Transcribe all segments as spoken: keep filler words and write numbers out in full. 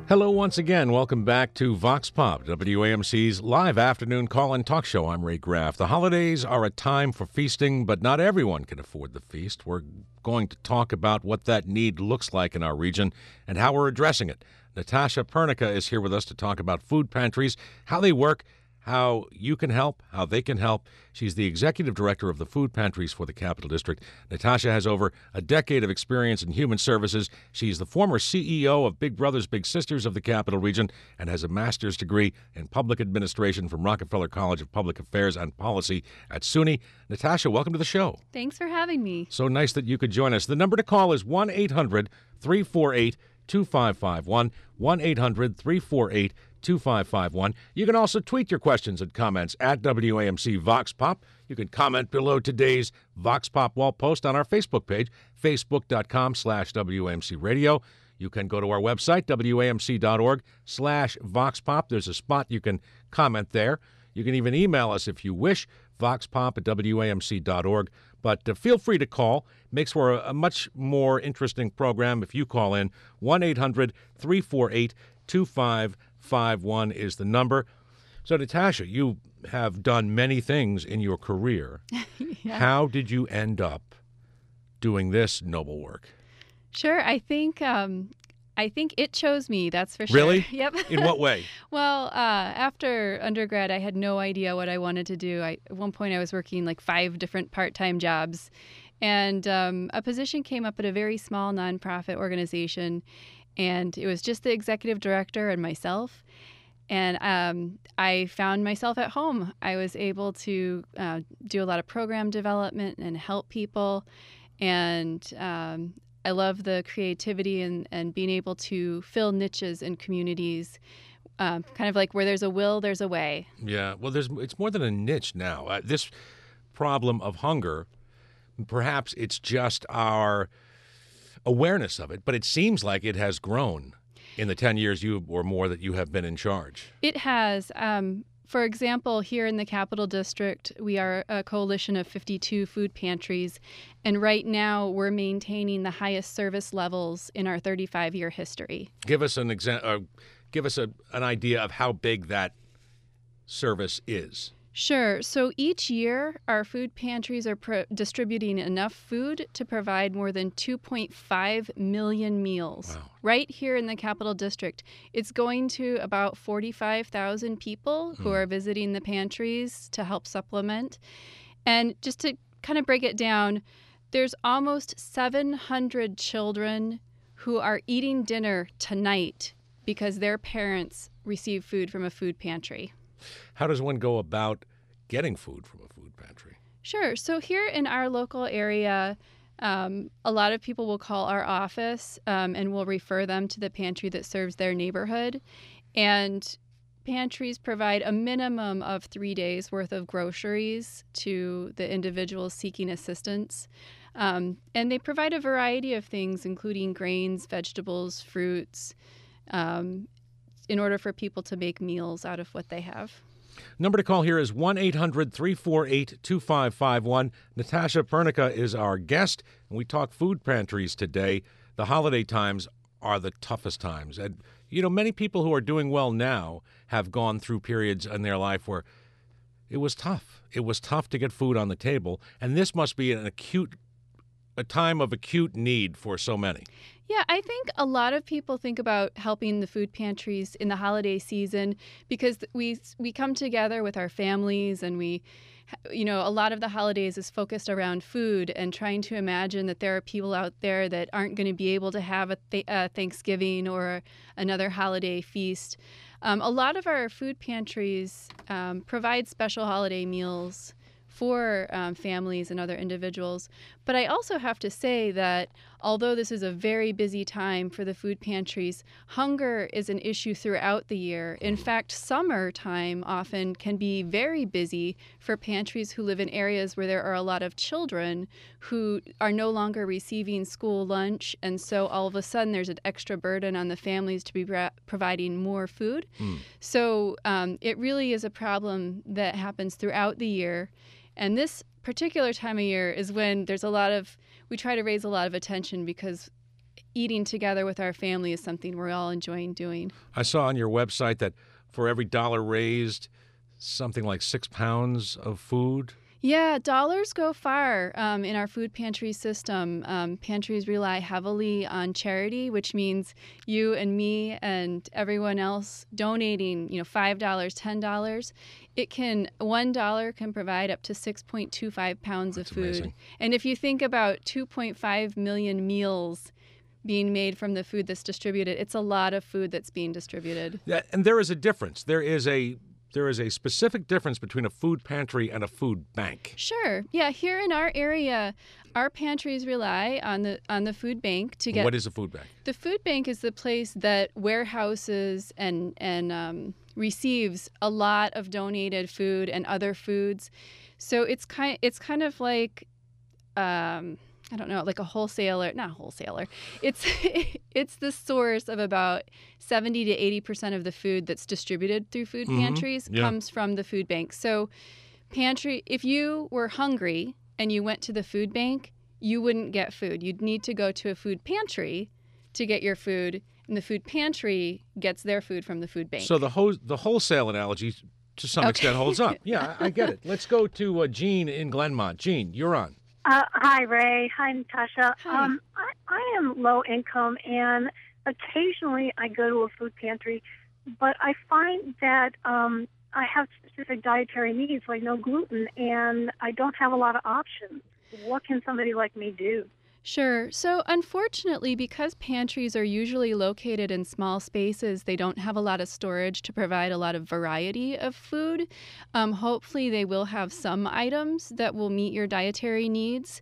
Hello once again. Welcome back to Vox Pop, W A M C's live afternoon call-in talk show. I'm Ray Graff. The holidays are a time for feasting, but not everyone can afford the feast. We're going to talk about what that need looks like in our region and how we're addressing it. Natasha Pernica is here with us to talk about food pantries, how they work, how you can help, how they can help. She's the executive director of the food pantries for the Capital District. Natasha has over a decade of experience in human services. She's the former C E O of Big Brothers Big Sisters of the Capital Region and has a master's degree in public administration from Rockefeller College of Public Affairs and Policy at SUNY. Natasha, welcome to the show. Thanks for having me. So nice that you could join us. The number to call is one eight hundred three four eight two five five one, one eight hundred three four eight two five five one. You can also tweet your questions and comments at W A M C Vox Pop. You can comment below today's Vox Pop wall post on our Facebook page, facebook.com slash WAMC Radio. You can go to our website, wamc.org slash Vox Pop. There's a spot you can comment there. You can even email us if you wish, voxpop at wamc dot org. But uh, feel free to call. Makes for a, a much more interesting program if you call in. one eight hundred three four eight two five five one is the number. So, Natasha, you have done many things in your career. Yeah. How did you end up doing this noble work? Sure. I think um, I think it chose me. That's for sure. Really? Yep. In what way? Well, uh, after undergrad, I had no idea what I wanted to do. I, at one point, I was working like five different part-time jobs, and um, a position came up at a very small nonprofit organization, and it was just the executive director and myself. And um, I found myself at home. I was able to uh, do a lot of program development and help people. And um, I love the creativity and, and being able to fill niches in communities. Um, kind of like where there's a will, there's a way. Yeah. Well, there's it's more than a niche now. Uh, this problem of hunger, perhaps it's just our awareness of it, but it seems like it has grown in the ten years you or more that you have been in charge. It has. Um, for example, here in the Capital District, we are a coalition of fifty-two food pantries, and right now we're maintaining the highest service levels in our thirty-five-year history. Give us an exa- uh, give us a, an idea of how big that service is. Sure. So each year, our food pantries are pro- distributing enough food to provide more than two point five million meals. Wow. Right here in the Capital District. It's going to about forty-five thousand people who Mm. are visiting the pantries to help supplement. And just to kind of break it down, there's almost seven hundred children who are eating dinner tonight because their parents receive food from a food pantry. How does one go about getting food from a food pantry? Sure. So here in our local area, um, a lot of people will call our office um, and we'll refer them to the pantry that serves their neighborhood. And pantries provide a minimum of three days worth of groceries to the individuals seeking assistance. Um, and they provide a variety of things, including grains, vegetables, fruits, um, in order for people to make meals out of what they have. Number to call here is one eight hundred three four eight two five five one. Natasha Pernica is our guest, and we talk food pantries today. The holiday times are the toughest times. And, you know, many people who are doing well now have gone through periods in their life where it was tough. It was tough to get food on the table, and this must be an acute, a time of acute need for so many. Yeah, I think a lot of people think about helping the food pantries in the holiday season because we we come together with our families and we, you know, a lot of the holidays is focused around food and trying to imagine that there are people out there that aren't going to be able to have a, th- a Thanksgiving or another holiday feast. Um, a lot of our food pantries um, provide special holiday meals for um, families and other individuals. But I also have to say that although this is a very busy time for the food pantries, hunger is an issue throughout the year. In fact, summertime often can be very busy for pantries who live in areas where there are a lot of children who are no longer receiving school lunch. And so all of a sudden there's an extra burden on the families to be ra- providing more food. Mm. So um, it really is a problem that happens throughout the year. And this particular time of year is when there's a lot of, we try to raise a lot of attention because eating together with our family is something we're all enjoying doing. I saw on your website that for every dollar raised, something like six pounds of food. Yeah, dollars go far um, in our food pantry system. Um, pantries rely heavily on charity, which means you and me and everyone else donating, you know, five dollars, ten dollars. It can, one dollar can provide up to six point two five pounds That's of food. amazing. And if you think about two point five million meals being made from the food that's distributed, it's a lot of food that's being distributed. Yeah, and there is a difference. There is a there is a specific difference between a food pantry and a food bank. Sure. Yeah, here in our area, our pantries rely on the on the food bank to get. What is a food bank? The food bank is the place that warehouses and and um, receives a lot of donated food and other foods. So it's kind it's kind of like. Um, I don't know, like a wholesaler, not wholesaler. It's it's the source of about seventy to eighty percent of the food that's distributed through food Mhm. pantries Yeah. comes from the food bank. So pantry, if you were hungry and you went to the food bank, you wouldn't get food. You'd need to go to a food pantry to get your food, and the food pantry gets their food from the food bank. So the ho- the wholesale analogy to some Okay. extent holds up. Yeah, I, I get it. Let's go to uh, Jean in Glenmont. Jean, you're on. Uh, hi, Ray. Hi, Natasha. Hi. Um, I, I am low income, and occasionally I go to a food pantry, but I find that um, I have specific dietary needs, like no gluten, and I don't have a lot of options. What can somebody like me do? Sure. So, unfortunately, because pantries are usually located in small spaces, they don't have a lot of storage to provide a lot of variety of food. Um, hopefully, they will have some items that will meet your dietary needs.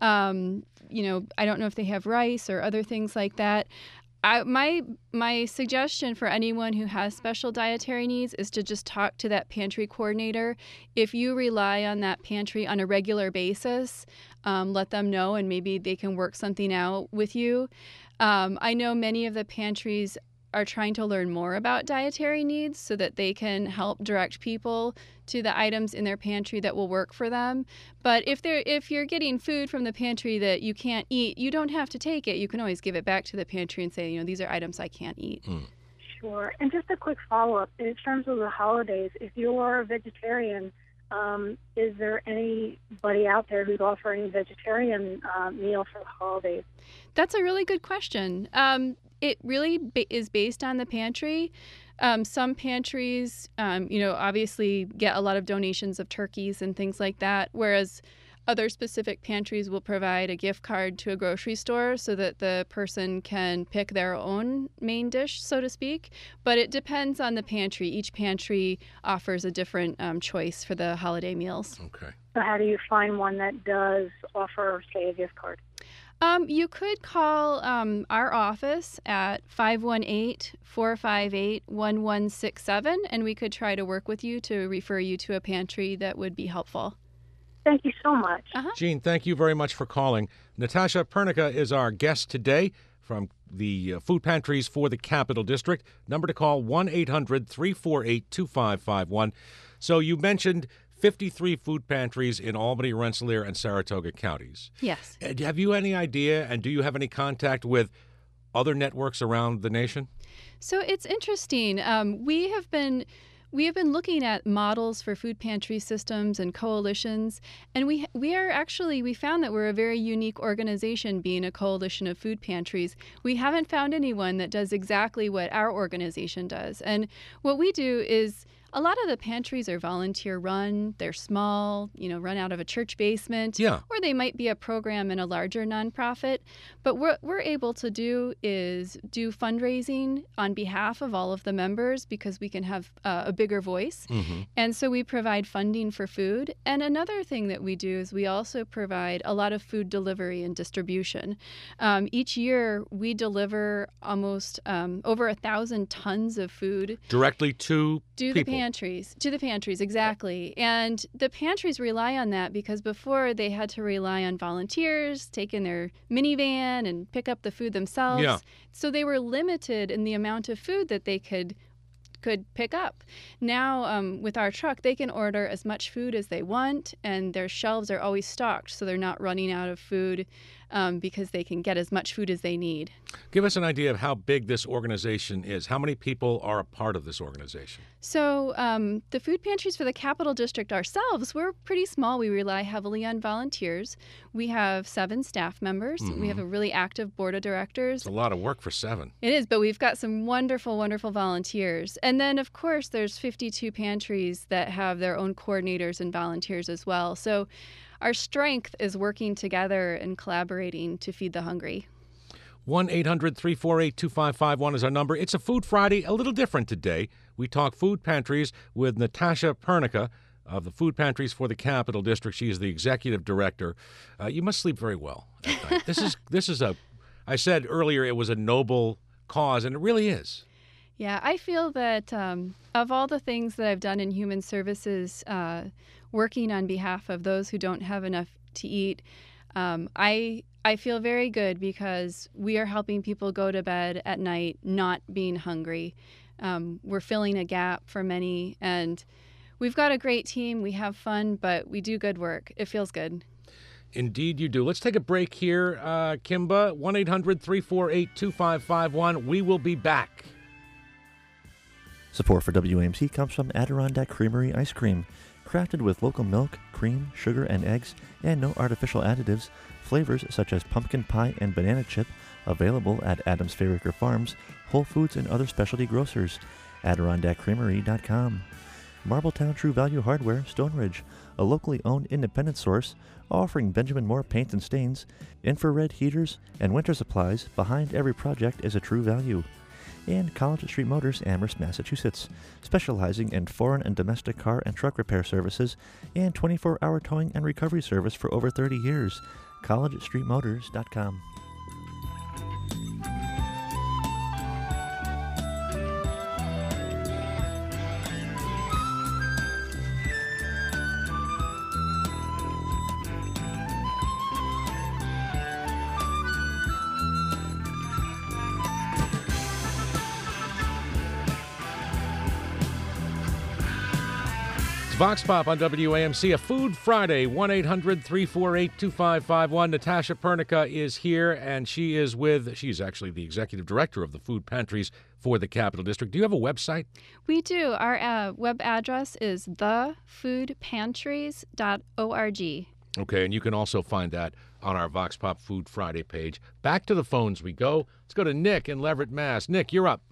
Um, you know, I don't know if they have rice or other things like that. I, my my suggestion for anyone who has special dietary needs is to just talk to that pantry coordinator. If you rely on that pantry on a regular basis, um, let them know, and maybe they can work something out with you. Um, I know many of the pantries are trying to learn more about dietary needs so that they can help direct people to the items in their pantry that will work for them. But if they're if you're getting food from the pantry that you can't eat, you don't have to take it. You can always give it back to the pantry and say, you know, these are items I can't eat. Mm. Sure. And just a quick follow-up. In terms of the holidays, if you are a vegetarian, um, is there anybody out there who's offering vegetarian uh, meal for the holidays? That's a really good question. Um, it really ba- is based on the pantry. Um, some pantries, um, you know, obviously get a lot of donations of turkeys and things like that, whereas other specific pantries will provide a gift card to a grocery store so that the person can pick their own main dish, so to speak. But it depends on the pantry. Each pantry offers a different um, choice for the holiday meals. Okay. So how do you find one that does offer, say, a gift card? Um, you could call um, our office at five one eight, four five eight, one one six seven, and we could try to work with you to refer you to a pantry that would be helpful. Thank you so much. Uh-huh. Jean, thank you very much for calling. Natasha Pernica is our guest today from the uh, food pantries for the Capital District. Number to call, one eight hundred, three four eight, two five five one. So you mentioned fifty-three food pantries in Albany, Rensselaer, and Saratoga counties. Yes. Uh, Have you any idea, and do you have any contact with other networks around the nation? So it's interesting. Um, we have been we have been looking at models for food pantry systems and coalitions, and we we are actually we found that we're a very unique organization, being a coalition of food pantries. We haven't found anyone that does exactly what our organization does, and what we do is. A lot of the pantries are volunteer run. They're small, you know, run out of a church basement. Yeah. Or they might be a program in a larger nonprofit. But what we're able to do is do fundraising on behalf of all of the members because we can have uh, a bigger voice. Mm-hmm. And so we provide funding for food. And another thing that we do is we also provide a lot of food delivery and distribution. Um, each year we deliver almost um, over a thousand tons of food Directly to to people. the pantries, to the pantries, exactly. And the pantries rely on that because before they had to rely on volunteers, take in their minivan and pick up the food themselves. Yeah. So they were limited in the amount of food that they could could pick up. Now, um, with our truck, they can order as much food as they want, and their shelves are always stocked, so they're not running out of food um, because they can get as much food as they need. Give us an idea of how big this organization is. How many people are a part of this organization? So um, the food pantries for the Capital District ourselves, we're pretty small. We rely heavily on volunteers. We have seven staff members. Mm-hmm. We have a really active board of directors. It's a lot of work for seven. It is, but we've got some wonderful, wonderful volunteers. And then, of course, there's fifty-two pantries that have their own coordinators and volunteers as well. So our strength is working together and collaborating to feed the hungry. one eight hundred three four eight two five five one is our number. It's a Food Friday, a little different today. We talk food pantries with Natasha Pernica of the Food Pantries for the Capital District. She is the executive director. Uh, you must sleep very well at night. This is this is a, I said earlier it was a noble cause, and it really is. Yeah, I feel that um, of all the things that I've done in human services, uh, working on behalf of those who don't have enough to eat, um, I I feel very good because we are helping people go to bed at night not being hungry. Um, we're filling a gap for many, and we've got a great team. We have fun, but we do good work. It feels good. Indeed you do. Let's take a break here, uh, Kimba. one eight hundred three four eight two five five one. We will be back. Support for W A M C comes from Adirondack Creamery Ice Cream. Crafted with local milk, cream, sugar, and eggs, and no artificial additives, flavors such as pumpkin pie and banana chip, available at Adams Fairacre Farms, Whole Foods, and other specialty grocers. Adirondack Creamery dot com. Marbletown True Value Hardware, Stonebridge, a locally owned independent source offering Benjamin Moore paints and stains, infrared heaters, and winter supplies. Behind every project is a true value. And College Street Motors, Amherst, Massachusetts, specializing in foreign and domestic car and truck repair services and twenty-four hour towing and recovery service for over thirty years. College Street Motors dot com. Vox Pop on W A M C, a Food Friday, one eight hundred three four eight two five five one. Natasha Pernica is here, and she is with, she's actually the executive director of the Food Pantries for the Capital District. Do you have a website? We do. Our uh, web address is the food pantries dot org. Okay, and you can also find that on our Vox Pop Food Friday page. Back to the phones we go. Let's go to Nick in Leverett, Mass. Nick, you're up.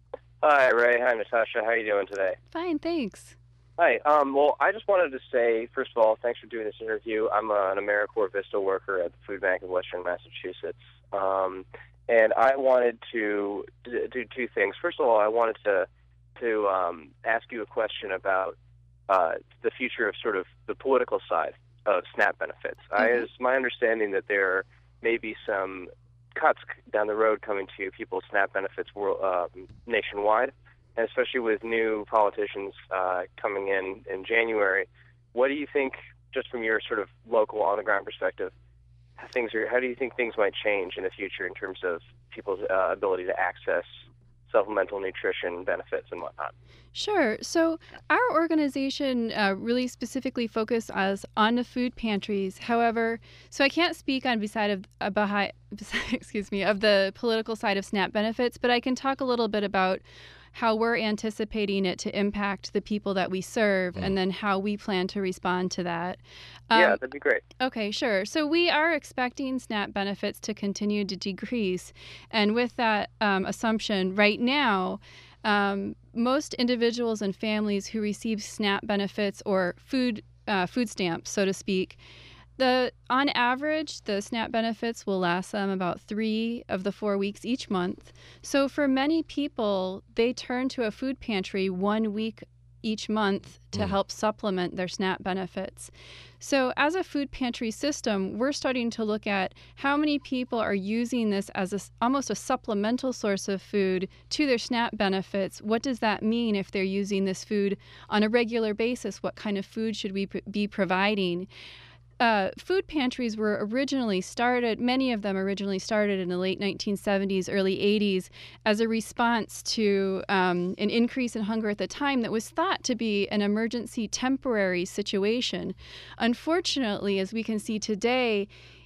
Hi, Ray. Hi, Natasha. How are you doing today? Fine, thanks. Hi. Um, well, I just wanted to say, first of all, thanks for doing this interview. I'm a, an AmeriCorps Vista worker at the Food Bank of Western Massachusetts. Um, and I wanted to do two things. First of all, I wanted to to um, ask you a question about uh, the future of sort of the political side of SNAP benefits. Mm-hmm. I, it's my understanding that there may be some cuts down the road coming to people's SNAP benefits world, uh, nationwide. And especially with new politicians uh, coming in in January, what do you think, just from your sort of local on-the-ground perspective, how things are? How do you think things might change in the future in terms of people's uh, ability to access supplemental nutrition benefits and whatnot? Sure. So our organization uh, really specifically focuses us on the food pantries. However, so I can't speak on beside of uh, behind, excuse me, of the political side of SNAP benefits, but I can talk a little bit about how we're anticipating it to impact the people that we serve, mm. and then how we plan to respond to that. Um, yeah, that'd be great. Okay, sure. So we are expecting SNAP benefits to continue to decrease. And with that um, assumption, right now, um, most individuals and families who receive SNAP benefits or food uh, food stamps, so to speak, The on average, the SNAP benefits will last them about three of the four weeks each month. So for many people, they turn to a food pantry one week each month to mm. help supplement their SNAP benefits. So as a food pantry system, we're starting to look at how many people are using this as a, almost a supplemental source of food to their SNAP benefits. What does that mean if they're using this food on a regular basis? What kind of food should we pr- be providing? Uh, food pantries were originally started, many of them originally started in the late nineteen seventies, early eighties, as a response to um, an increase in hunger at the time that was thought to be an emergency temporary situation. Unfortunately, as we can see today,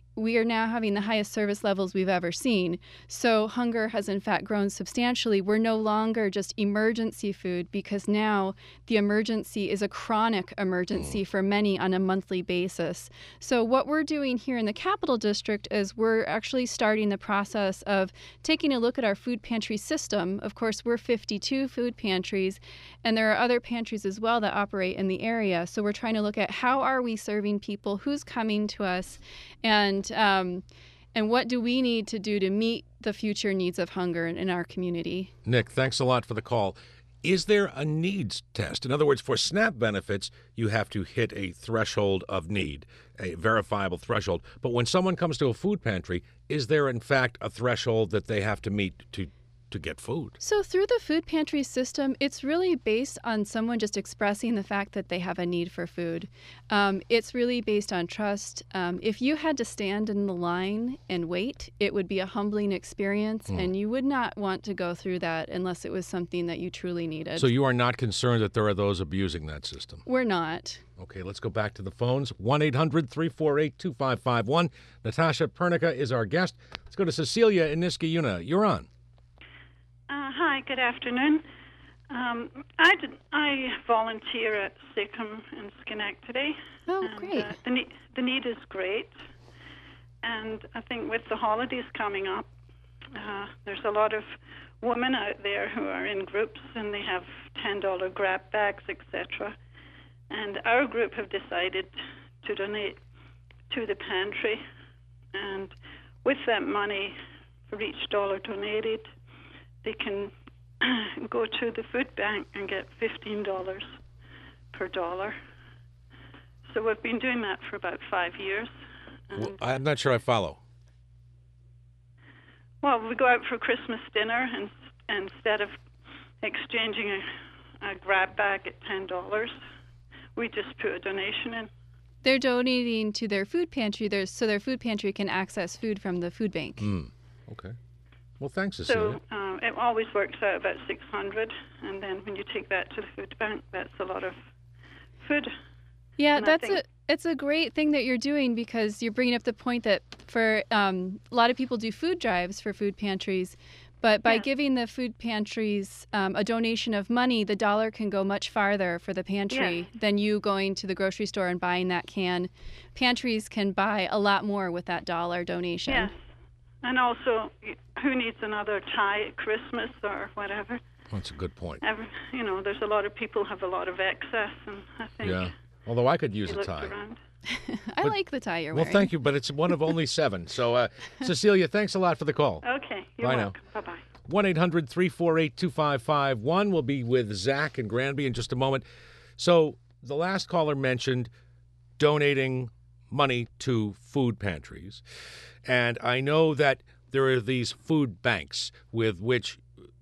we are now having the highest service levels we've ever seen. So hunger has in fact grown substantially. We're no longer just emergency food, because now the emergency is a chronic emergency for many on a monthly basis. So what we're doing here in the Capital District is we're actually starting the process of taking a look at our food pantry system. Of course, we're fifty-two food pantries, and there are other pantries as well that operate in the area. So we're trying to look at how are we serving people, who's coming to us, and um, and what do we need to do to meet the future needs of hunger in, in our community. Nick, thanks a lot for the call. Is there a needs test? In other words, for SNAP benefits, you have to hit a threshold of need, a verifiable threshold. But when someone comes to a food pantry, is there in fact a threshold that they have to meet to to get food? So through the food pantry system, it's really based on someone just expressing the fact that they have a need for food. Um, it's really based on trust. Um, if you had to stand in the line and wait, it would be a humbling experience, mm. and you would not want to go through that unless it was something that you truly needed. So you are not concerned that there are those abusing that system? We're not. Okay, let's go back to the phones. one eight hundred three four eight two five five one. Natasha Pernica is our guest. Let's go to Cecilia in Niskayuna. You're on. Uh, hi, good afternoon. Um, I, did, I volunteer at SACOM in Schenectady. Oh, and, great. Uh, the, need, the need is great. And I think with the holidays coming up, uh, there's a lot of women out there who are in groups, and they have ten dollar grab bags, et cetera. And our group have decided to donate to the pantry. And with that money, for each dollar donated, they can go to the food bank and get fifteen dollars per dollar. So we've been doing that for about five years. Well, I'm not sure I follow. Well, we go out for Christmas dinner, and, and instead of exchanging a, a grab bag at ten dollars, we just put a donation in. They're donating to their food pantry, there's, so their food pantry can access food from the food bank. Mm. Okay. Well, thanks, Cecilia. So um, it always works out about six hundred, and then when you take that to the food bank, that's a lot of food. Yeah, and that's think, a it's a great thing that you're doing, because you're bringing up the point that for um, a lot of people do food drives for food pantries, but by yeah. giving the food pantries um, a donation of money, the dollar can go much farther for the pantry yeah. than you going to the grocery store and buying that can. Pantries can buy a lot more with that dollar donation. Yes. And also, who needs another tie at Christmas or whatever? That's a good point. Every, you know, there's a lot of people have a lot of excess, and I think. Yeah. Although I could use he a looked tie. Around. I But- like the tie you're Well, wearing. thank you, but it's one of only seven. So, uh, Cecilia, thanks a lot for the call. Okay, you're Bye now. welcome. Bye-bye. one eight hundred three four eight two five five one. We'll be with Zach and Granby in just a moment. So the last caller mentioned donating money to food pantries. And I know that there are these food banks with which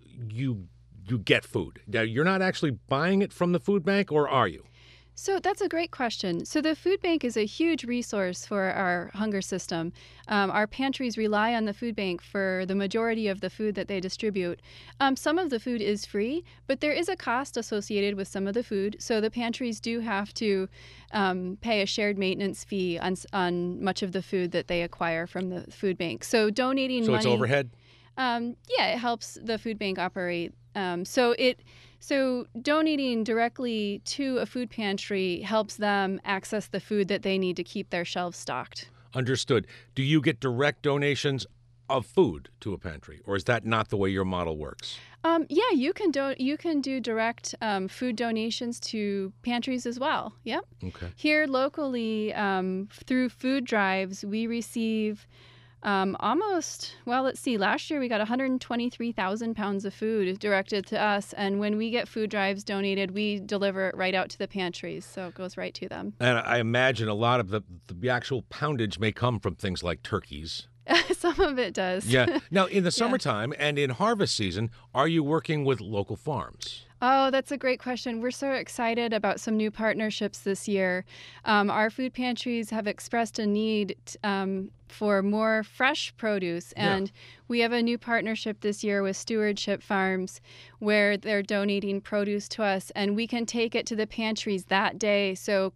you you get food. Now, you're not actually buying it from the food bank, or are you? So that's a great question. So the food bank is a huge resource for our hunger system. Um, our pantries rely on the food bank for the majority of the food that they distribute. Um, some of the food is free, but there is a cost associated with some of the food. So the pantries do have to um, pay a shared maintenance fee on on much of the food that they acquire from the food bank. So donating So money. it's overhead? Um, yeah, it helps the food bank operate. Um, so it, so donating directly to a food pantry helps them access the food that they need to keep their shelves stocked. Understood. Do you get direct donations of food to a pantry, or is that not the way your model works? Um, yeah, you can do you can do direct um, food donations to pantries as well. Yep. Okay. Here locally, um, through food drives, we receive. Um, almost, well, let's see, last year we got one hundred twenty-three thousand pounds of food directed to us. And when we get food drives donated, we deliver it right out to the pantries. So it goes right to them. And I imagine a lot of the, the actual poundage may come from things like turkeys. Some of it does. Yeah. Now, in the summertime and in harvest season, are you working with local farms? Oh, that's a great question. We're so excited about some new partnerships this year. Um, our food pantries have expressed a need um, for more fresh produce, and yeah. we have a new partnership this year with Stewardship Farms where they're donating produce to us, and we can take it to the pantries that day. So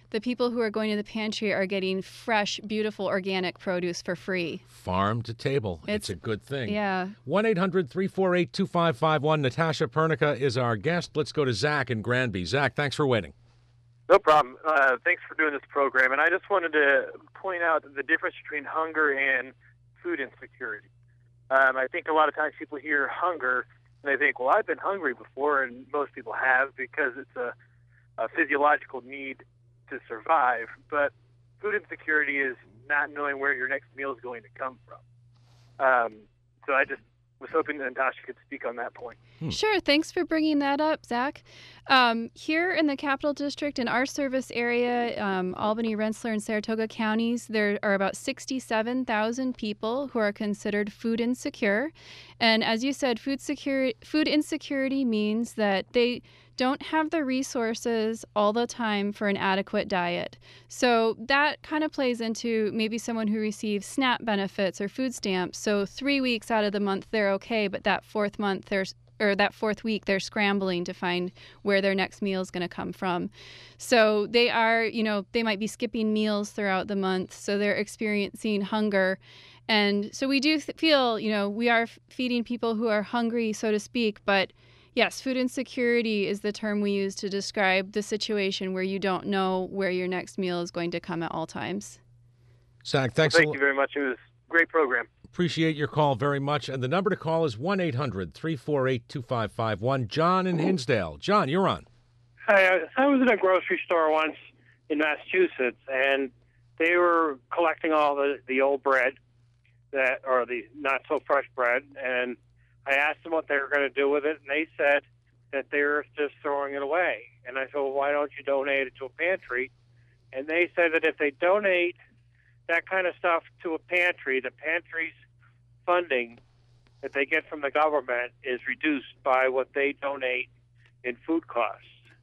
the people who are going to the pantry are getting fresh, beautiful, organic produce for free. Farm to table. It's, It's- a good thing. Yeah. one eight hundred three four eight two five five one. Natasha Pernica is our guest. Let's go to Zach in Granby. Zach, thanks for waiting. No problem. Uh, thanks for doing this program. And I just wanted to point out the difference between hunger and food insecurity. Um, I think a lot of times people hear hunger and they think, well, I've been hungry before, and most people have because it's a, a physiological need to survive. But food insecurity is not knowing where your next meal is going to come from. Um, so I just was hoping that Natasha could speak on that point. Hmm. Sure. Thanks for bringing that up, Zach. Um, here in the Capital District, in our service area, um, Albany, Rensselaer, and Saratoga counties, there are about sixty-seven thousand people who are considered food insecure. And as you said, food security, food insecurity means that they don't have the resources all the time for an adequate diet. So that kind of plays into maybe someone who receives SNAP benefits or food stamps. So three weeks out of the month they're okay, but that fourth month they're or that fourth week they're scrambling to find where their next meal is going to come from. So they are, you know, they might be skipping meals throughout the month, so they're experiencing hunger. And so we do th- feel, you know, we are f- feeding people who are hungry, so to speak, but yes, food insecurity is the term we use to describe the situation where you don't know where your next meal is going to come at all times. Zach, Well, thanks a thank lot. you very much. It was a great program. Appreciate your call very much. And the number to call is one eight hundred three four eight two five five one. John in Hinsdale. John, you're on. Hi, I was in a grocery store once in Massachusetts, and they were collecting all the, the old bread, that or the not so fresh bread, and I asked them what they were going to do with it, and they said that they were just throwing it away. And I said, well, why don't you donate it to a pantry? And they said that if they donate that kind of stuff to a pantry, the pantry's funding that they get from the government is reduced by what they donate in food costs.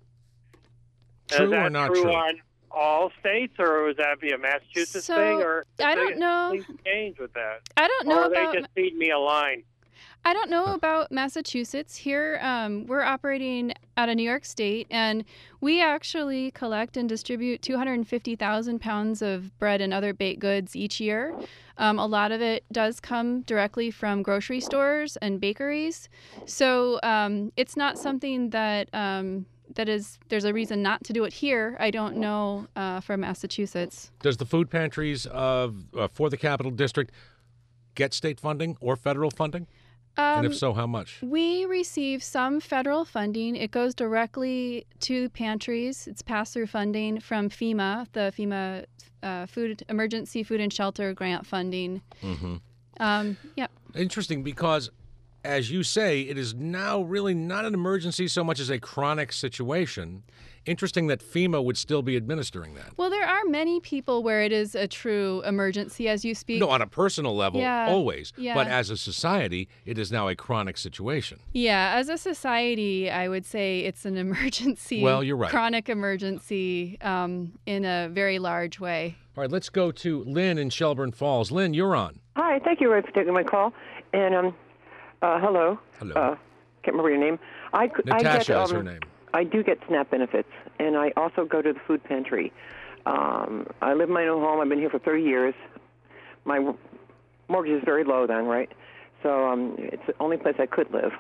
True Is that or not true true? on all states, or would that be a Massachusetts So, thing, or I they- don't know. things change with that? I don't Or know are they about just feeding me a line? I don't know about Massachusetts. Here, um, we're operating out of New York State, and we actually collect and distribute two hundred fifty thousand pounds of bread and other baked goods each year. Um, a lot of it does come directly from grocery stores and bakeries. So um, it's not something that um, that is, there's a reason not to do it here. I don't know uh, for Massachusetts. Does the food pantries of uh, for the Capital District get state funding or federal funding? Um, And if so, how much? We receive some federal funding. It goes directly to pantries. It's pass-through funding from FEMA, the FEMA uh, Food Emergency Food and Shelter Grant funding. Mm-hmm. Um, yeah. Interesting, because as you say, it is now really not an emergency so much as a chronic situation. Interesting that FEMA would still be administering that. Well, there are many people where it is a true emergency, as you speak. No, on a personal level, Yeah, always. yeah. But as a society, it is now a chronic situation. Yeah, as a society, I would say it's an emergency. Well, you're right. Chronic emergency um, in a very large way. All right, let's go to Lynn in Shelburne Falls. Lynn, you're on. Hi, thank you, Ray, for taking my call. And um, uh, hello. Hello. Uh, can't remember your name. I, Natasha I get, is her um, name. I do get SNAP benefits, and I also go to the food pantry. Um, I live in my own home. I've been here for thirty years. My w- mortgage is very low then, right? So um, it's the only place I could live.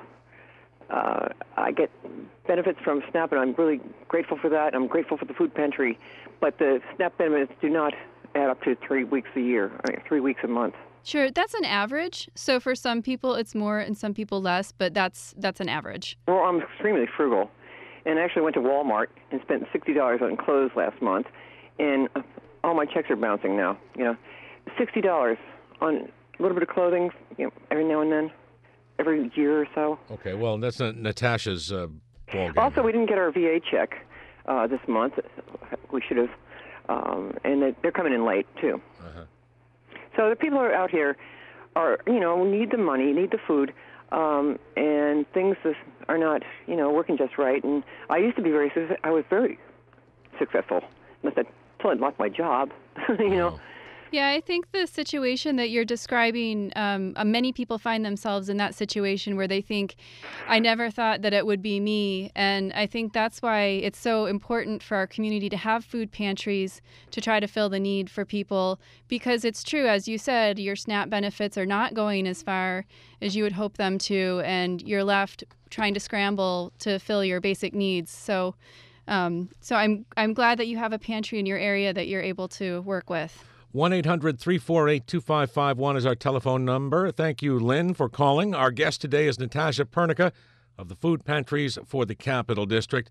Uh, I get benefits from SNAP, and I'm really grateful for that. I'm grateful for the food pantry. But the SNAP benefits do not add up to three weeks a year, I mean, three weeks a month. Sure, that's an average. So for some people it's more and some people less, but that's that's an average. Well, I'm extremely frugal, and I actually went to Walmart and spent sixty dollars on clothes last month, and uh, all my checks are bouncing now. You know, sixty dollars on a little bit of clothing, you know, every now and then, every year or so. Okay, well, that's not Natasha's uh, ballgame. Also, we didn't get our V A check uh, this month. We should have, um, and they- they're coming in late too. Uh-huh. So the people who are out here are, you know, need the money, need the food, um, and things is, are not, you know, working just right. And I used to be very, I was very successful, unless I until I lost my job, you know. Oh. Yeah, I think the situation that you're describing, um, uh, many people find themselves in that situation where they think, I never thought that it would be me. And I think that's why it's so important for our community to have food pantries to try to fill the need for people. Because it's true, as you said, your SNAP benefits are not going as far as you would hope them to, and you're left trying to scramble to fill your basic needs. So, um, so I'm I'm glad that you have a pantry in your area that you're able to work with. one eight hundred three four eight two five five one is our telephone number. Thank you, Lynn, for calling. Our guest today is Natasha Pernica of the Food Pantries for the Capital District.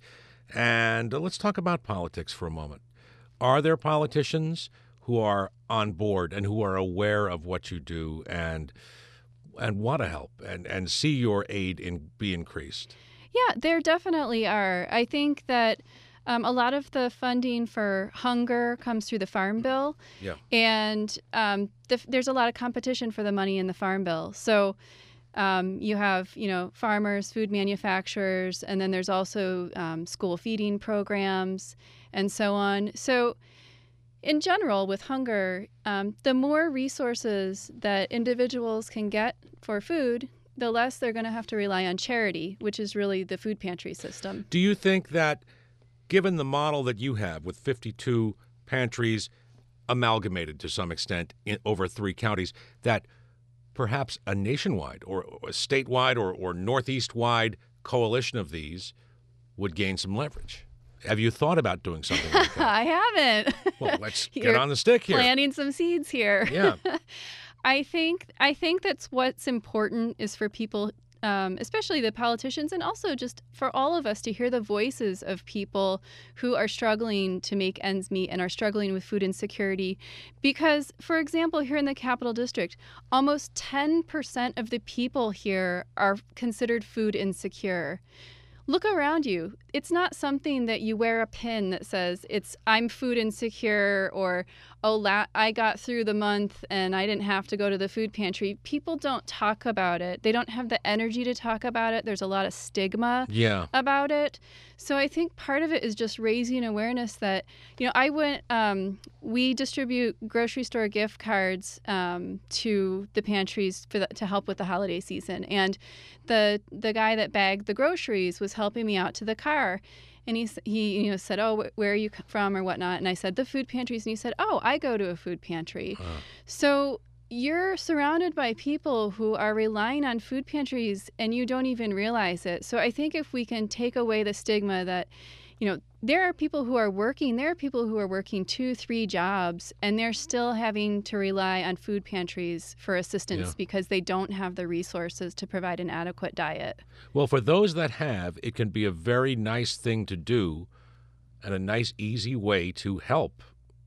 And uh, let's talk about politics for a moment. Are there politicians who are on board and who are aware of what you do and and want to help and, and see your aid in, be increased? Yeah, there definitely are. I think that Um, a lot of the funding for hunger comes through the Farm Bill, yeah. and um, the, there's a lot of competition for the money in the Farm Bill. So um, you have, you know, farmers, food manufacturers, and then there's also um, school feeding programs and so on. So in general, with hunger, um, the more resources that individuals can get for food, the less they're going to have to rely on charity, which is really the food pantry system. Do you think that, given the model that you have with fifty-two pantries amalgamated to some extent in over three counties, that perhaps a nationwide or a statewide or, or northeast-wide coalition of these would gain some leverage? Have you thought about doing something like that? I haven't. Well, let's get on the stick here. Planting some seeds here. Yeah. I think I think that's what's important is for people, Um, especially the politicians, and also just for all of us to hear the voices of people who are struggling to make ends meet and are struggling with food insecurity. Because, for example, here in the Capital District, almost ten percent of the people here are considered food insecure. Look around you. It's not something that you wear a pin that says it's I'm food insecure or, oh, la- I got through the month and I didn't have to go to the food pantry. People don't talk about it. They don't have the energy to talk about it. There's a lot of stigma yeah. about it. So I think part of it is just raising awareness that, you know, I went, um, we distribute grocery store gift cards um, to the pantries for the, to help with the holiday season. And the the guy that bagged the groceries was helping me out to the car. And he, he you know, said, oh, where are you from or whatnot? And I said, the food pantries. And he said, oh, I go to a food pantry. Uh. So you're surrounded by people who are relying on food pantries and you don't even realize it. So I think if we can take away the stigma that, you know, there are people who are working, there are people who are working two, three jobs, and they're still having to rely on food pantries for assistance yeah. because they don't have the resources to provide an adequate diet. Well, for those that have, it can be a very nice thing to do and a nice, easy way to help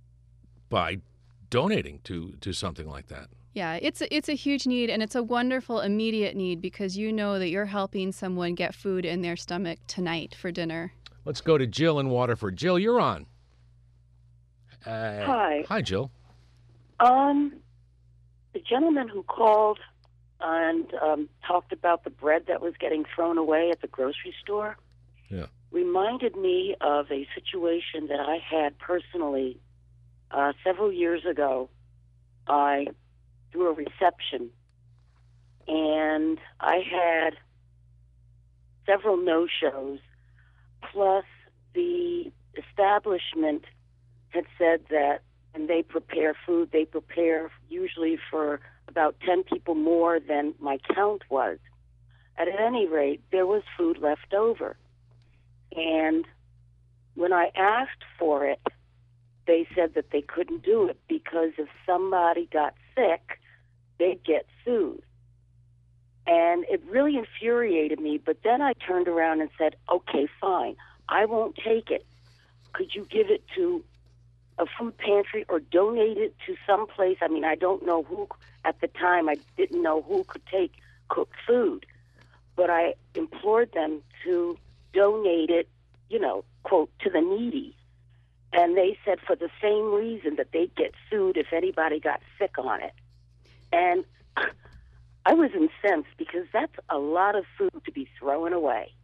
by donating to, to something like that. Yeah, it's a, it's a huge need, and it's a wonderful immediate need because you know that you're helping someone get food in their stomach tonight for dinner. Let's go to Jill in Waterford. Jill, you're on. Uh, hi. Hi, Jill. Um, the gentleman who called and um, talked about the bread that was getting thrown away at the grocery store yeah. reminded me of a situation that I had personally uh, several years ago. I threw a reception, and I had several no-shows. Plus, the establishment had said that when they prepare food, they prepare usually for about ten people more than my count was. At any rate, there was food left over. And when I asked for it, they said that they couldn't do it because if somebody got sick, they'd get sued. And it really infuriated me, but then I turned around and said, okay, fine, I won't take it. Could you give it to a food pantry or donate it to some place? I mean, I don't know who, at the time, I didn't know who could take cooked food. But I implored them to donate it, you know, quote, to the needy. And they said for the same reason that they'd get sued if anybody got sick on it. And I was incensed because that's a lot of food to be thrown away.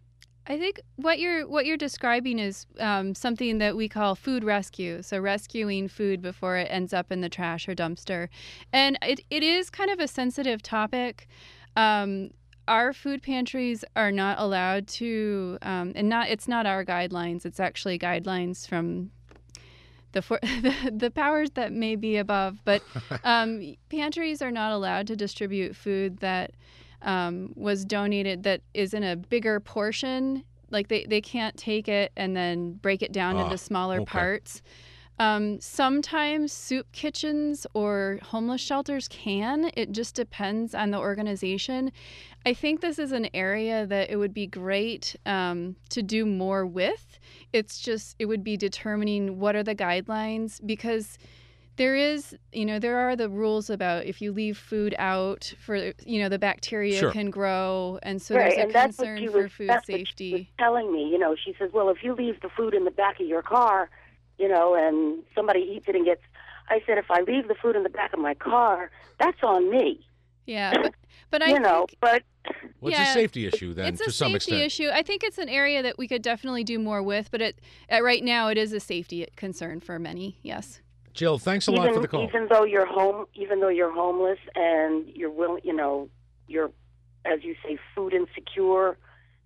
I think what you're what you're describing is um, something that we call food rescue. So rescuing food before it ends up in the trash or dumpster, and it, it is kind of a sensitive topic. Um, our food pantries are not allowed to, um, and not it's not our guidelines. It's actually guidelines from the for, the, the powers that may be above. But um, pantries are not allowed to distribute food that Um, was donated that is in a bigger portion. Like they, they can't take it and then break it down Ah, into smaller okay. parts. Um, sometimes soup kitchens or homeless shelters can. It just depends on the organization. I think this is an area that it would be great um, to do more with. It's just, it would be determining what are the guidelines, because there is, you know, there are the rules about if you leave food out for, you know, the bacteria Sure. can grow. And so right, there's a and that's what concern she for was, food that's what she was safety. telling me. You know, she says, well, if you leave the food in the back of your car, you know, and somebody eats it and gets, I said, if I leave the food in the back of my car, that's on me. Yeah, but, but I you know, think, but Well, yeah, it's a safety issue then, it's to a some safety extent. issue. I think it's an area that we could definitely do more with, but it, at right now it is a safety concern for many. Yes. Jill, thanks a even, lot for the call. Even though you're home, even though you're homeless and you're willing, you know, you're, as you say, food insecure,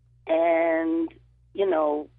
and you know,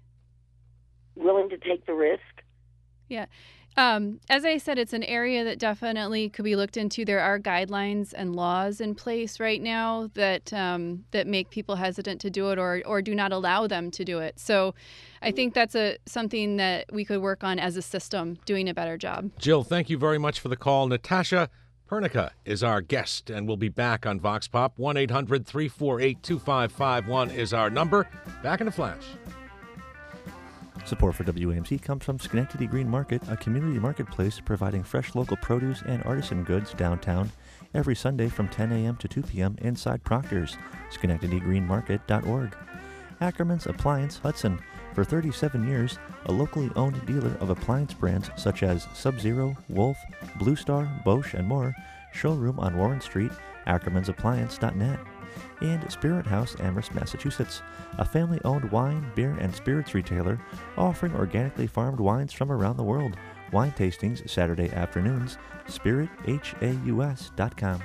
willing to take the risk. Yeah. Um, as I said, it's an area that definitely could be looked into. There are guidelines and laws in place right now that um, that make people hesitant to do it or or do not allow them to do it. So I think that's a something that we could work on as a system, doing a better job. Jill, thank you very much for the call. Natasha Pernica is our guest, and we'll be back on Vox Pop. one eight hundred three four eight two five five one is our number. Back in a flash. Support for W A M C comes from Schenectady Green Market, a community marketplace providing fresh local produce and artisan goods downtown every Sunday from ten a.m. to two p.m. inside Proctor's, schenectady green market dot org. Ackerman's Appliance Hudson, for thirty-seven years, a locally owned dealer of appliance brands such as Sub-Zero, Wolf, Blue Star, Bosch, and more. Showroom on Warren Street, ackermans appliance dot net. And Spirit House, Amherst, Massachusetts, a family-owned wine, beer, and spirits retailer offering organically farmed wines from around the world. Wine tastings Saturday afternoons. spirit haus dot com.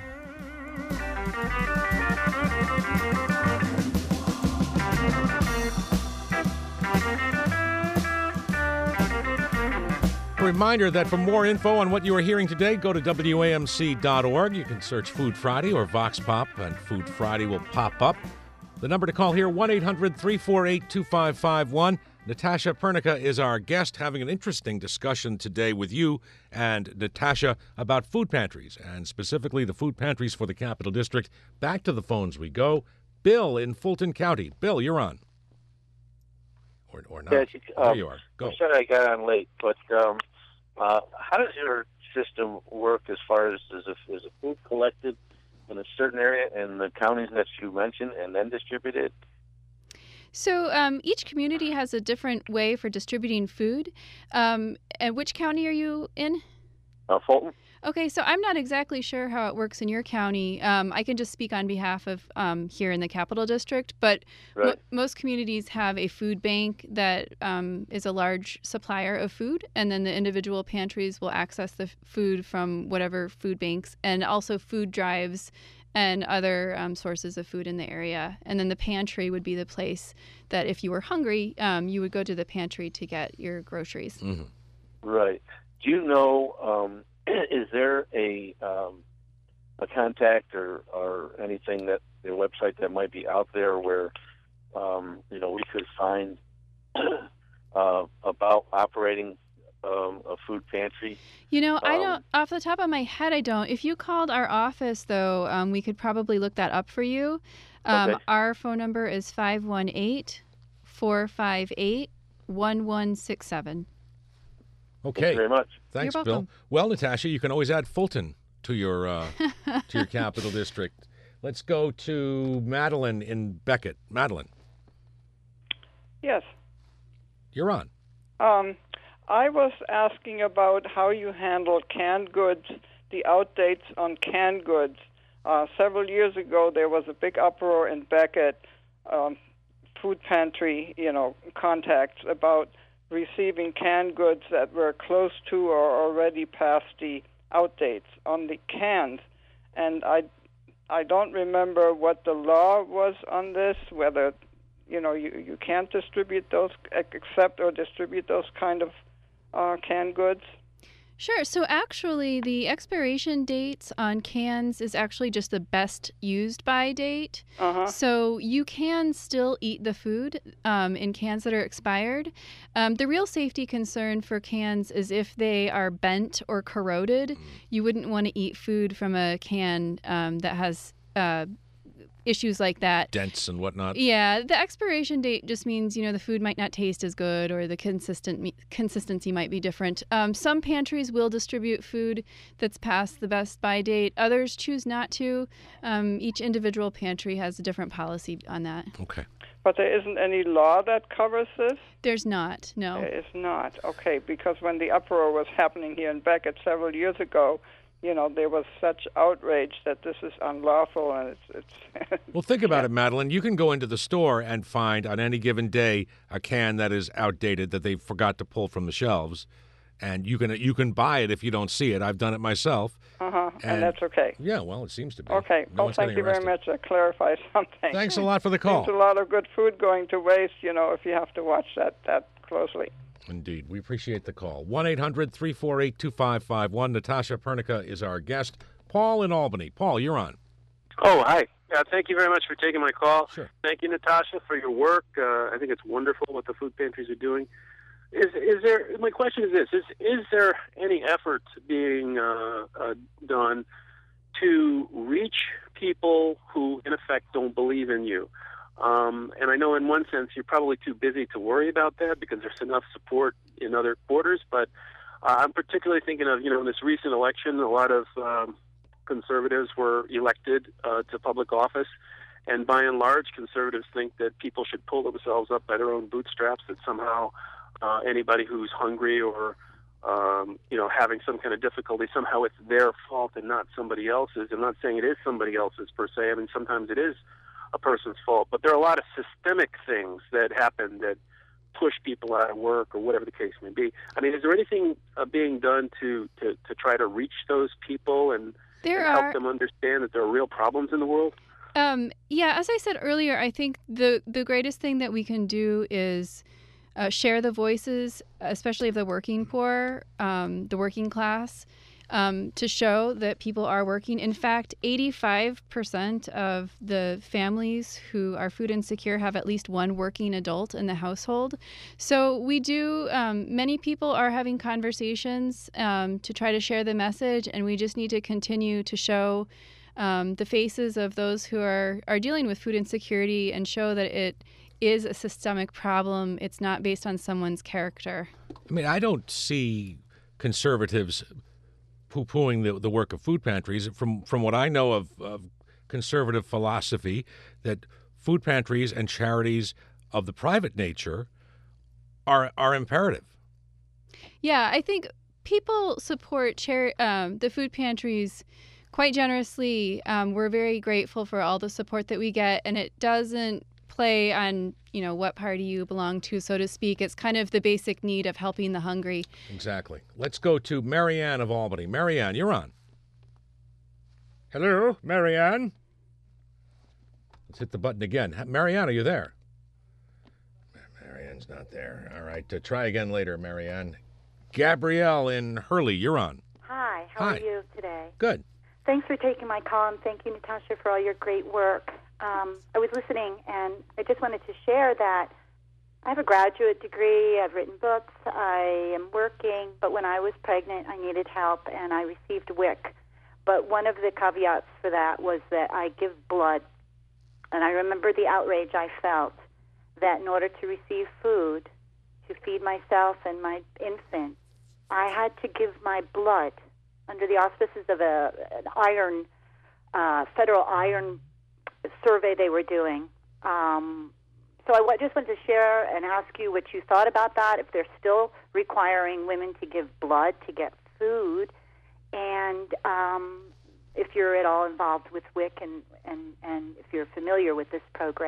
A reminder that for more info on what you are hearing today, go to W A M C dot org. You can search Food Friday or Vox Pop, and Food Friday will pop up. The number to call here, one eight hundred three four eight two five five one. Natasha Pernica is our guest, having an interesting discussion today with you and Natasha about food pantries, and specifically the food pantries for the Capital District. Back to the phones we go. Bill in Fulton County. Bill, you're on. Or, or not. Yes, um, there you are. Go. I'm sorry I got on late, but um, uh, how does your system work as far as is the, is the food collected in a certain area in the counties that you mentioned and then distributed? So um, each community has a different way for distributing food. Um, and which county are you in? Uh, Fulton? Okay, so I'm not exactly sure how it works in your county. Um, I can just speak on behalf of um, here in the Capital District, but Right. mo- most communities have a food bank that um, is a large supplier of food, and then the individual pantries will access the f- food from whatever food banks, and also food drives and other um, sources of food in the area. And then the pantry would be the place that if you were hungry, um, you would go to the pantry to get your groceries. Mm-hmm. Right. Do you know, um, is there a um, a contact or, or anything that the website that might be out there where, um, you know, we could find uh, about operating um, a food pantry? You know, I Um, don't, off the top of my head, I don't. If you called our office, though, um, we could probably look that up for you. Um, Okay. Our phone number is five one eight, four five eight, one one six seven. Okay. Thank you very much. Thanks, You're Bill. welcome. Well, Natasha, you can always add Fulton to your uh, to your Capital District. Let's go to Madeline in Beckett. Madeline, Yes. you're on. Um, I was asking about how you handle canned goods, the outdates on canned goods. Uh, several years ago, there was a big uproar in Beckett um, food pantry, you know, contacts about receiving canned goods that were close to or already past the out dates on the cans. And I, I don't remember what the law was on this, whether, you know, you, you can't distribute those, accept or distribute those kind of uh, canned goods. Sure. So actually, the expiration dates on cans is actually just the best used by date. Uh-huh. So you can still eat the food um, in cans that are expired. Um, the real safety concern for cans is if they are bent or corroded. You wouldn't want to eat food from a can um, that has uh, issues like that. Dents and whatnot. Yeah, the expiration date just means, you know, the food might not taste as good or the consistent consistency might be different. Um, some pantries will distribute food that's past the best by date. Others choose not to. Um, each individual pantry has a different policy on that. Okay. But there isn't any law that covers this? There's not, no. There is not. Okay, because when the uproar was happening here in Beckett several years ago, you know, there was such outrage that this is unlawful, and it's... it's well, think about it, Madeline. You can go into the store and find on any given day a can that is outdated that they forgot to pull from the shelves, and you can you can buy it if you don't see it. I've done it myself. Uh-huh, and, and that's okay. Yeah, well, it seems to be. Okay, no well, thank you very much. That clarifies something. Thanks a lot for the call. There's a lot of good food going to waste, you know, if you have to watch that, that closely. Indeed. We appreciate the call. one eight hundred three four eight two five five one. Natasha Pernica is our guest. Paul in Albany. Paul, you're on. Oh, hi. Uh, thank you very much for taking my call. Sure. Thank you, Natasha, for your work. Uh, I think it's wonderful what the food pantries are doing. Is is there? My question is this: Is is there any effort being uh, uh, done to reach people who, in effect, don't believe in you? Um, and I know in one sense you're probably too busy to worry about that because there's enough support in other quarters. But uh, I'm particularly thinking of, you know, in this recent election, a lot of um, conservatives were elected uh, to public office. And by and large, conservatives think that people should pull themselves up by their own bootstraps, that somehow uh, anybody who's hungry or, um, you know, having some kind of difficulty, somehow it's their fault and not somebody else's. I'm not saying it is somebody else's per se. I mean, sometimes it is a person's fault, but there are a lot of systemic things that happen that push people out of work or whatever the case may be. I mean, is there anything uh, being done to, to, to try to reach those people and, there and help are, them understand that there are real problems in the world? Um, yeah, as I said earlier, I think the, the greatest thing that we can do is uh, share the voices, especially of the working poor, um, the working class, Um, to show that people are working. In fact, eighty-five percent of the families who are food insecure have at least one working adult in the household. So we do, um, many people are having conversations um, to try to share the message, and we just need to continue to show um, the faces of those who are, are dealing with food insecurity and show that it is a systemic problem. It's not based on someone's character. I mean, I don't see conservatives poo-pooing the, the work of food pantries. From from what I know of, of conservative philosophy, that food pantries and charities of the private nature are are imperative. Yeah, I think people support chari- um, the food pantries quite generously. Um, we're very grateful for all the support that we get, and it doesn't play on, you know, what party you belong to, so to speak. It's kind of the basic need of helping the hungry. Exactly. Let's go to Marianne of Albany. Marianne, you're on. Hello, Marianne. Let's hit the button again. Marianne, are you there? Marianne's not there. All right, uh, try again later, Marianne. Gabrielle in Hurley, you're on. Hi, how Hi. are you today? Good. Thanks for taking my call, and thank you, Natasha, for all your great work. Um, I was listening, and I just wanted to share that I have a graduate degree, I've written books, I am working, but when I was pregnant, I needed help, and I received W I C. But one of the caveats for that was that I give blood, and I remember the outrage I felt that in order to receive food, to feed myself and my infant, I had to give my blood under the auspices of a, an iron, uh, federal iron survey they were doing. Um, so I just wanted to share and ask you what you thought about that, if they're still requiring women to give blood to get food, and um, if you're at all involved with W I C and, and, and if you're familiar with this program.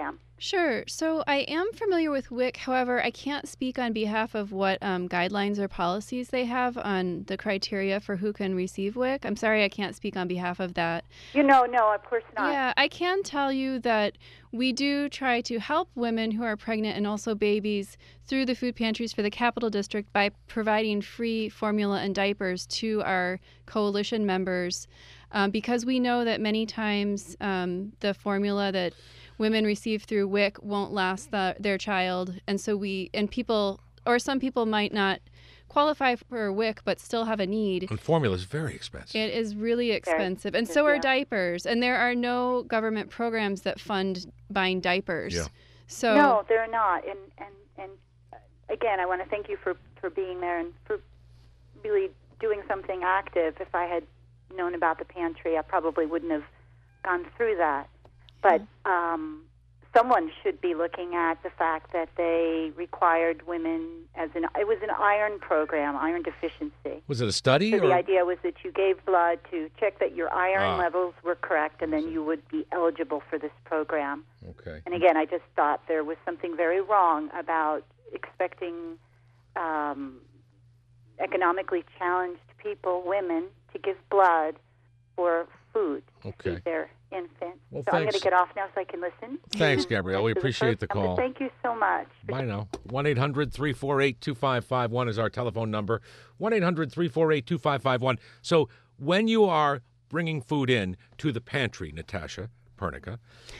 Sure. So I am familiar with W I C. However, I can't speak on behalf of what um, guidelines or policies they have on the criteria for who can receive W I C. I'm sorry, I can't speak on behalf of that. You know, no, of course not. Yeah, I can tell you that we do try to help women who are pregnant and also babies through the food pantries for the Capital District by providing free formula and diapers to our coalition members, um, because we know that many times um, the formula that women receive through W I C won't last the, their child, and so we and people or some people might not qualify for W I C but still have a need. And formula is very expensive. It is really expensive, and so are diapers. And there are no government programs that fund buying diapers. Yeah. So no, they're not. And and and uh, again, I want to thank you for for being there and for really doing something active. If I had known about the pantry, I probably wouldn't have gone through that. But um, someone should be looking at the fact that they required women as an it was an iron program, iron deficiency. Was it a study? So or? the idea was that you gave blood to check that your iron Ah. levels were correct, and then you would be eligible for this program. Okay. And again, I just thought there was something very wrong about expecting um, economically challenged people, women, to give blood for food to Okay. feed their infants. Well, so I'm going thanks. to get off now so I can listen. Thanks, Gabrielle. We To the appreciate first the number. call. Thank you so much. Bye now. one eight hundred three four eight two five five one is our telephone number. one eight hundred three four eight two five five one. So when you are bringing food in to the pantry, Natasha Pernica,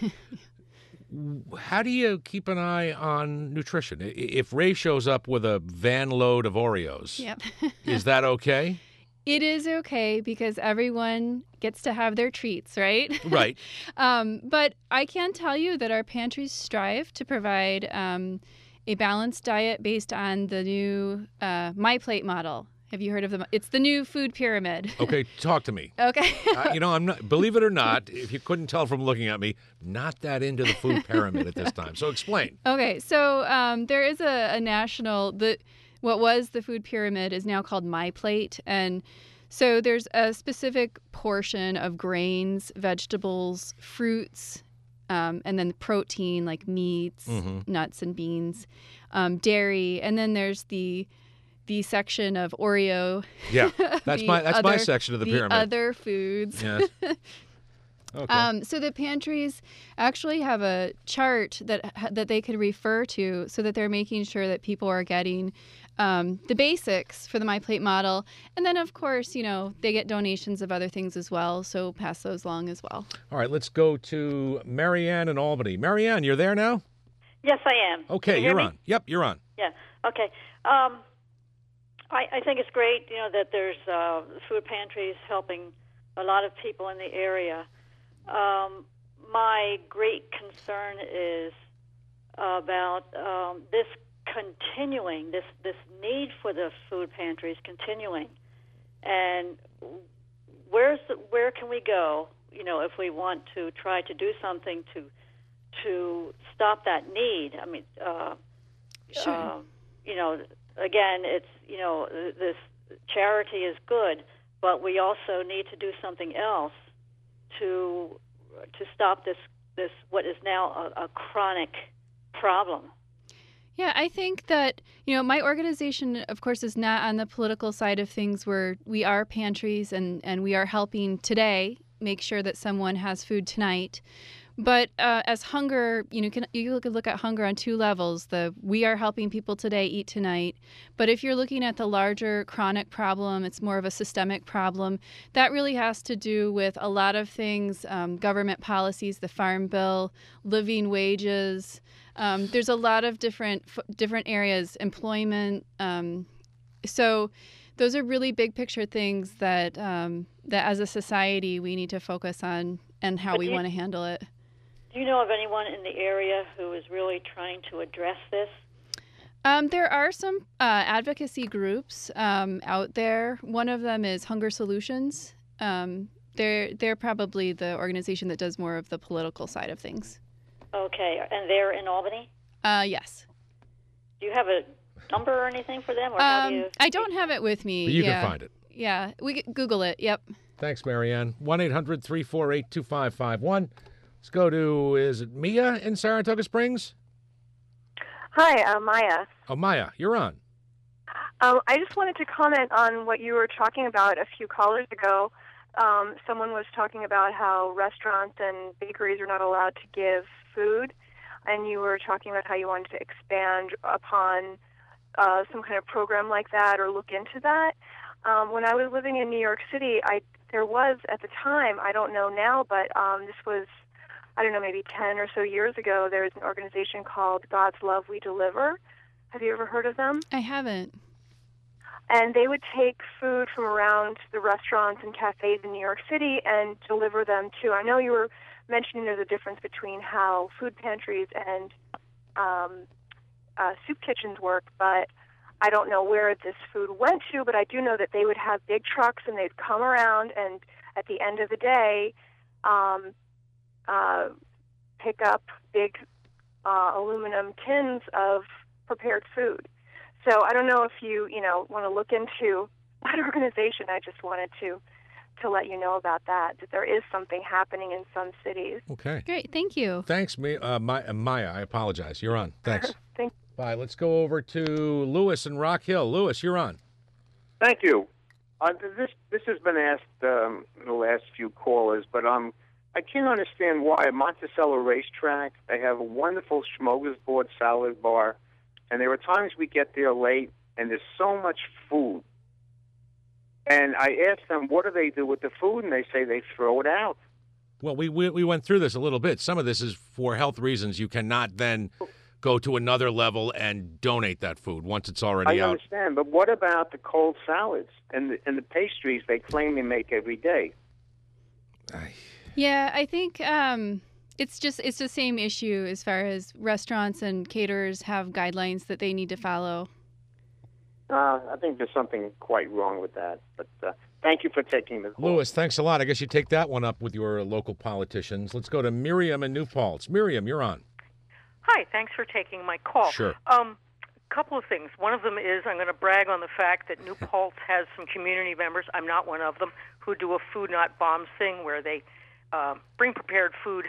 how do you keep an eye on nutrition? I- If Ray shows up with a van load of Oreos, Yep. is that okay? It is okay because everyone gets to have their treats, right? Right. um, but I can tell you that our pantries strive to provide um, a balanced diet based on the new uh, My Plate model. Have you heard of them? It's the new food pyramid. Okay, talk to me. Okay. uh, you know, I'm not. Believe it or not, if you couldn't tell from looking at me, not that into the food pyramid at this time. So explain. Okay, so um, there is a, a national the what was the food pyramid is now called My Plate, and so there's a specific portion of grains, vegetables, fruits, um, and then protein like meats, Mhm. nuts, and beans, um, dairy, and then there's the the section of Oreo. Yeah, that's the my that's my other- section of the, the pyramid. other foods. Yes. Okay. Um, so the pantries actually have a chart that that they could refer to, so that they're making sure that people are getting um, the basics for the My Plate model, and then of course, you know, they get donations of other things as well. So pass those along as well. All right, let's go to Marianne in Albany. Marianne, you're there now? Yes, I am. Okay, Can you hear you're me? on. Yep, you're on. Yeah. Okay. Um, I, I think it's great, you know, that there's uh, food pantries helping a lot of people in the area. Um, my great concern is about um, this continuing, this this need for the food pantries continuing, and where's the, where can we go? You know, if we want to try to do something to to stop that need. I mean, uh, Sure. uh, you know, again, it's you know this charity is good, but we also need to do something else to to stop this this what is now a, a chronic problem. Yeah, I think that, you know, my organization, of course, is not on the political side of things, where we are pantries and, and we are helping today make sure that someone has food tonight. But uh, as hunger, you know, can, you could look at hunger on two levels. The we are helping people today eat tonight. But if you're looking at the larger chronic problem, it's more of a systemic problem. That really has to do with a lot of things, um, government policies, the Farm Bill, living wages. Um, there's a lot of different different areas, employment. Um, so those are really big picture things that um, that as a society we need to focus on and how But we do you- want to handle it. Do you know of anyone in the area who is really trying to address this? Um, there are some uh, advocacy groups um, out there. One of them is Hunger Solutions. Um, they're they're probably the organization that does more of the political side of things. Okay, and they're in Albany? Uh, yes. Do you have a number or anything for them, or how do Um, you? I don't have it with me. But you can yeah. find it. Yeah, we c- Google it. Yep. Thanks, Marianne. one eight hundred three four eight two five five one. Let's go to, is it Mia in Saratoga Springs? Hi, uh, Maya. Oh, Maya, you're on. Um, I just wanted to comment on what you were talking about a few callers ago. Um, someone was talking about how restaurants and bakeries are not allowed to give food, and you were talking about how you wanted to expand upon uh, some kind of program like that or look into that. Um, when I was living in New York City, I there was at the time, I don't know now, but um, this was, I don't know, maybe ten or so years ago, there was an organization called God's Love We Deliver. Have you ever heard of them? I haven't. And they would take food from around the restaurants and cafes in New York City and deliver them to, I know you were mentioning there's a difference between how food pantries and um, uh, soup kitchens work, but I don't know where this food went to, but I do know that they would have big trucks and they'd come around and at the end of the day, um, uh, pick up big uh, aluminum tins of prepared food. So I don't know if you, you know, want to look into that organization. I just wanted to to let you know about that, that there is something happening in some cities. Okay. Great. Thank you. Thanks, Mi- uh, Mi- uh, Maya. I apologize. You're on. Thanks. Thank Bye. Let's go over to Lewis in Rock Hill. Lewis, you're on. Thank you. Uh, this this has been asked um, in the last few callers, but um, I can't understand why at Monticello Racetrack they have a wonderful smorgasbord salad bar. And there are times we get there late, and there's so much food. And I ask them, what do they do with the food? And they say they throw it out. Well, we, we we went through this a little bit. Some of this is for health reasons. You cannot then go to another level and donate that food once it's already I out. understand, but what about the cold salads and the, and the pastries they claim they make every day? Yeah, I think um, it's just it's the same issue as far as restaurants and caterers have guidelines that they need to follow. Uh, I think there's something quite wrong with that. But uh, thank you for taking the call. Lewis, thanks a lot. I guess you take that one up with your local politicians. Let's go to Miriam in New Paltz. Miriam, you're on. Hi, thanks for taking my call. Sure. Um, a couple of things. One of them is I'm going to brag on the fact that New Paltz has some community members, I'm not one of them, who do a Food Not Bombs thing where they uh, bring prepared food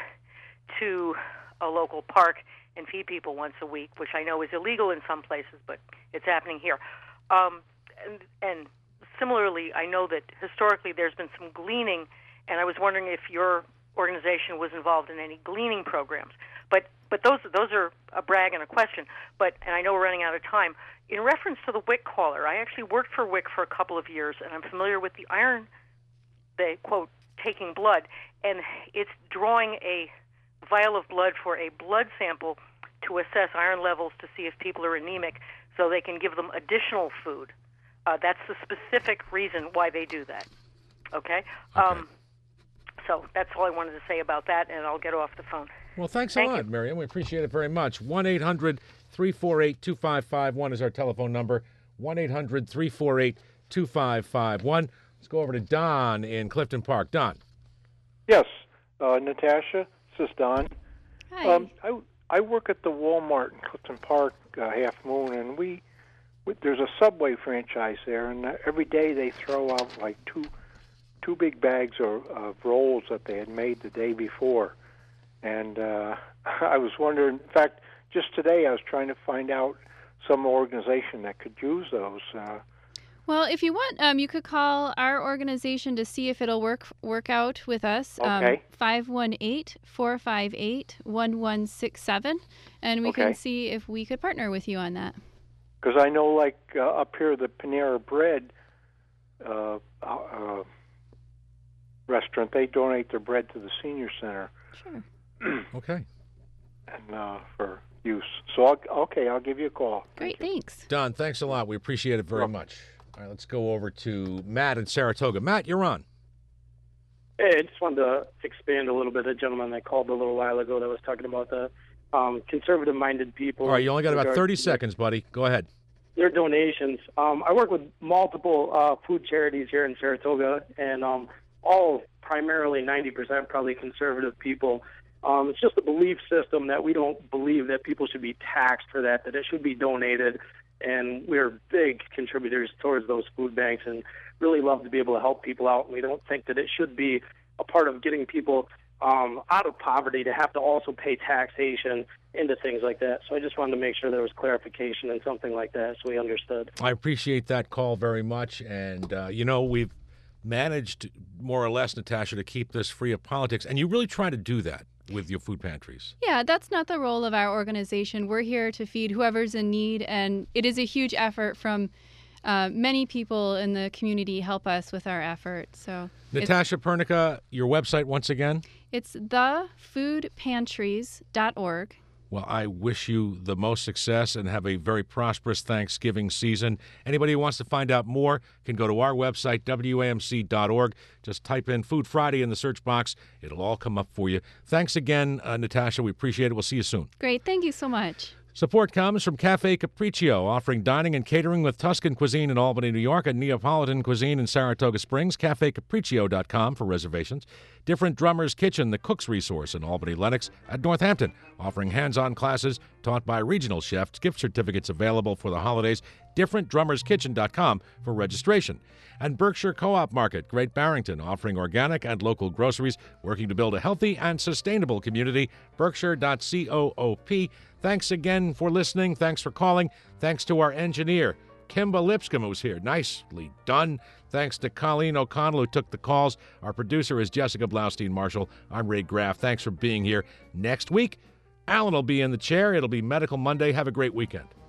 to a local park and feed people once a week, which I know is illegal in some places, but it's happening here. Um, and, and similarly, I know that historically there's been some gleaning, and I was wondering if your organization was involved in any gleaning programs. But but those those are a brag and a question. But and I know we're running out of time. In reference to the W I C caller, I actually worked for W I C for a couple of years, and I'm familiar with the iron, the quote, taking blood, and it's drawing a vial of blood for a blood sample to assess iron levels to see if people are anemic, so they can give them additional food. Uh, that's the specific reason why they do that. Okay? okay. Um, so that's all I wanted to say about that, and I'll get off the phone. Well, thanks Thank a lot, you. Miriam. We appreciate it very much. one eight hundred three four eight two five five one is our telephone number. one eight hundred three four eight two five five one. Let's go over to Don in Clifton Park. Don. Yes, uh, Natasha, this is Don. Hi. Um, I, I work at the Walmart in Clifton Park, uh, Half Moon, and we, we there's a Subway franchise there, and uh, every day they throw out like two two big bags of, of rolls that they had made the day before. And uh, I was wondering, in fact, just today I was trying to find out some organization that could use those. Uh, Well, if you want, um, you could call our organization to see if it'll work work out with us. Okay. Um, five one eight, four five eight, one one six seven, and we Okay. can see if we could partner with you on that. Because I know, like, uh, up here, the Panera Bread uh, uh, restaurant, they donate their bread to the senior center. Sure. Okay. And uh, for use. So, I'll, okay, I'll give you a call. Great, thanks. Don, thanks a lot. We appreciate it very much. All right, let's go over to Matt in Saratoga. Matt, you're on. Hey, I just wanted to expand a little bit. The gentleman that called a little while ago that was talking about the um, conservative-minded people. All right, you only got about regard- thirty seconds, buddy. Go ahead. Their donations. Um, I work with multiple uh, food charities here in Saratoga, and um, all primarily ninety percent probably conservative people. Um, it's just a belief system that we don't believe that people should be taxed for that, that it should be donated. And we're big contributors towards those food banks and really love to be able to help people out. And we don't think that it should be a part of getting people um, out of poverty to have to also pay taxation into things like that. So I just wanted to make sure there was clarification and something like that so we understood. I appreciate that call very much. And, uh, you know, we've managed more or less, Natasha, to keep this free of politics. And you really try to do that with your food pantries. Yeah, that's not the role of our organization. We're here to feed whoever's in need, and it is a huge effort from uh, many people in the community help us with our effort. So Natasha Pernica, your website once again? It's the food pantries dot org. Well, I wish you the most success and have a very prosperous Thanksgiving season. Anybody who wants to find out more can go to our website, W A M C dot org. Just type in Food Friday in the search box. It'll all come up for you. Thanks again, uh, Natasha. We appreciate it. We'll see you soon. Great. Thank you so much. Support comes from Cafe Capriccio, offering dining and catering with Tuscan cuisine in Albany, New York, and Neapolitan cuisine in Saratoga Springs. cafe capriccio dot com for reservations. Different Drummers Kitchen, the cook's resource in Albany, Lenox, at Northampton, offering hands-on classes taught by regional chefs. Gift certificates available for the holidays. different drummers kitchen dot com for registration. And Berkshire Co-op Market, Great Barrington, offering organic and local groceries, working to build a healthy and sustainable community. berkshire dot coop. Thanks again for listening. Thanks for calling. Thanks to our engineer, Kimba Lipscomb, who's here. Nicely done. Thanks to Colleen O'Connell, who took the calls. Our producer is Jessica Blaustein-Marshall. I'm Ray Graff. Thanks for being here. Next week, Alan will be in the chair. It'll be Medical Monday. Have a great weekend.